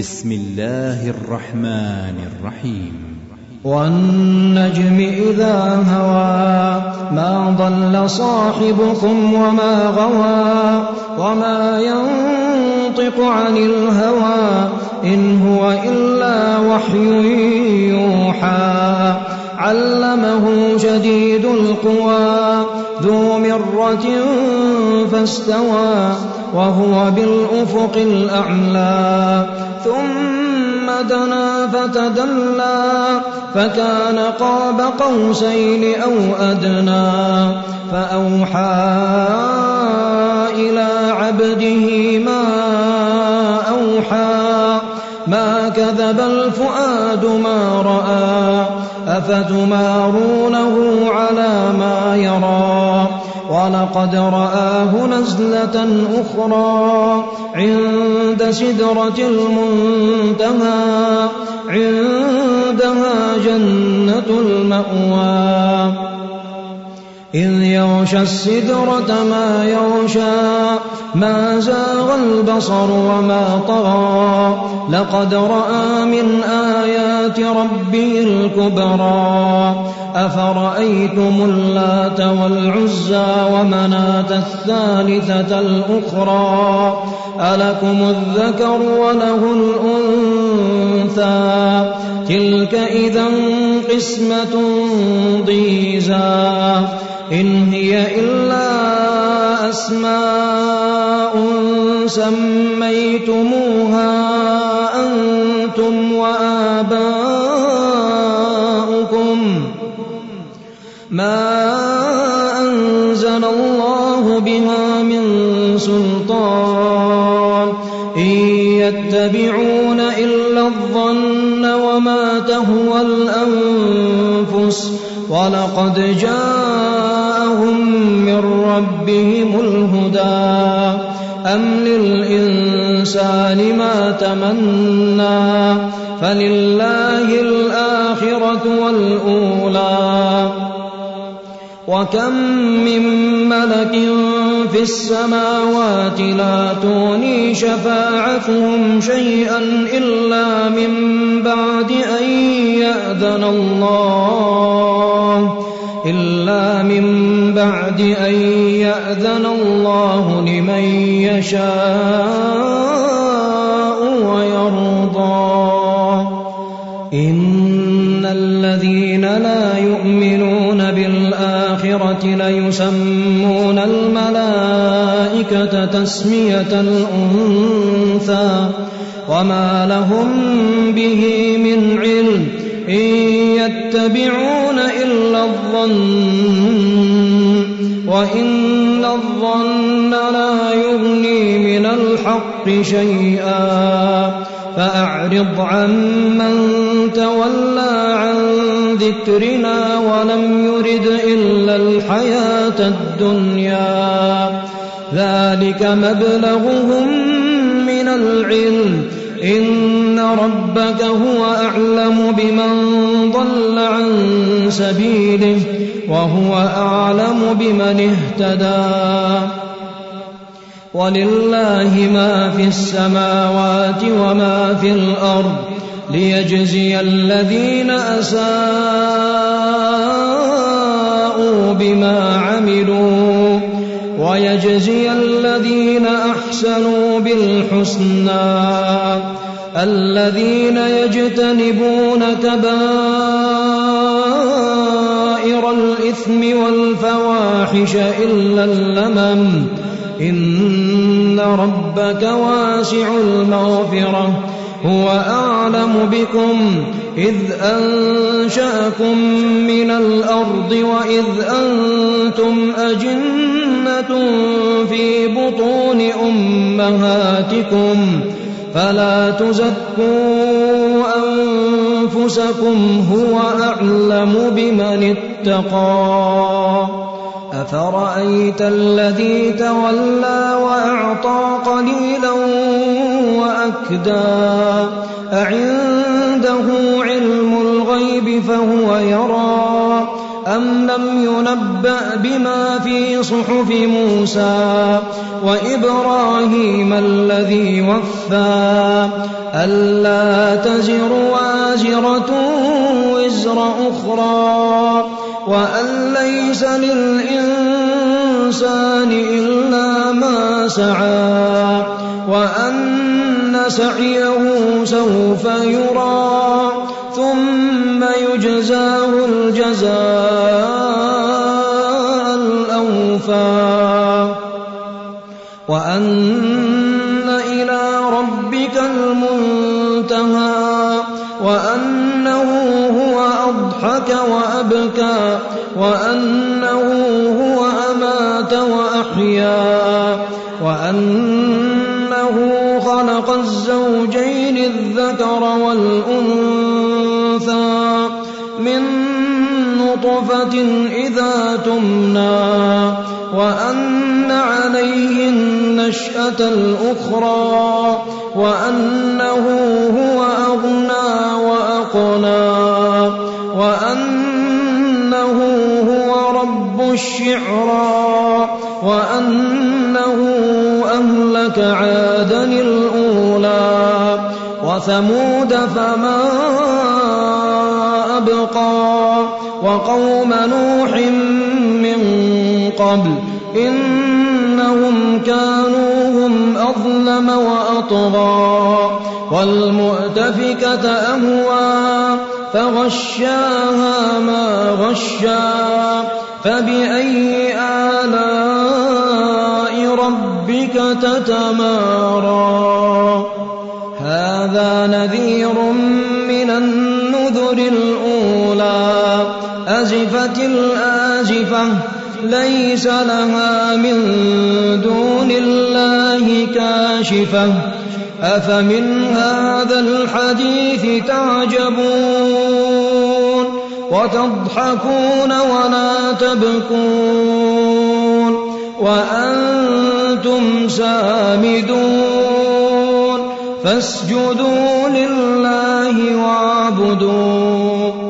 بسم الله الرحمن الرحيم. والنجم إذا هوى ما ضل صاحبكم وما غوى وما ينطق عن الهوى إن هو إلا وحي يوحى علمه شديد القوى ذو مرة فاستوى وهو بالأفق الأعلى ثم دنا فتدلى فكان قاب قوسين أو أدنى فأوحى إلى عبده ما أوحى ما كذب الفؤاد ما رأى أفتمارونه على ما يرى ولقد رآه نزلة أخرى عند سدرة المنتهى عندها جنة المأوى إذ يغشى السدرة ما يغشى ما زاغ البصر وما طغى لقد رأى من آيات ربه الكبرى أفرأيتم اللات والعزى ومناة الثالثة الأخرى ألكم الذكر وله الأنثى تلك إذا قسمة ضيزى إن هي إلا أسماء سميتموها أنتم وآباؤكم ما أنزل الله بها من سلطان إن يتبعون إلا الظن وما تهوى الأنفس ولقد جاءهم من ربهم الهدى أم للإنسان ما تمنى فلله الآخرة والأولى وكم من ملك في السماوات لا تغني شفاعتهم شيئا إلا من بعد أن يأذن الله لمن يشاء ويرضى إن الذين لا يؤمنون بالآخرة ليسمون الملائكة تسمية الأنثى وما لهم به من علم إن يتبعون إلا الظن وإن الظن لا يغني من الحق شيئا فأعرض عمن تولى عن ذكرنا ولم يرد إلا الحياة الدنيا ذلك مبلغهم من العلم إن ربك هو أعلم بمن ضل عن سبيله وهو أعلم بمن اهتدى ولله ما في السماوات وما في الأرض ليجزي الذين أساءوا بما عملوا ويجزي الذين أحسنوا بالحسنى الذين يجتنبون كبائر الإثم والفواحش إلا اللمم إن ربك واسع المغفرة هو أعلم بكم إذ أنشأكم من الأرض وإذ أنتم أجنة في بطون أمهاتكم فلا تزكوا أنفسكم هو أعلم بمن اتقى أفرأيت الذي تولى وأعطى قليلا وأكدى أعنده علم الغيب فهو يرى أم لم ينبأ بما في صحف موسى وإبراهيم الذي وفى ألا تزر وازرة وزر أخرى وأن ليس للإنسان إلا ما سعى وأن سعيه سوف يرى ثم يجزاه الجزاء الأوفى وأن إلى ربك المنتهى وأنه هو أضحك وأبكى وأنه هو أمات وأحيا وأنه خلق الزوجين الذكر والأنثى من نطفة إذا تمنى وأن عليه النشأة الأخرى وأنه هو أغنى وأقنى وأنه هو رب الشعرى وأنه أهلك عادا الأولى وثمود فما أبقى وقوم نوح من قبل إنهم كانوا هم أظلم وأطغى والمؤتفكة أهوى فغشاها ما غشا فبأي آلاء ربك تتمارى هذا نذير من النذر الأولى أزفت الآزفة ليس لها من دون الله كاشفة أفمن هذا الحديث تعجبون وتضحكون ولا تبكون وأنتم سامدون فاسجدوا لله واعبدوا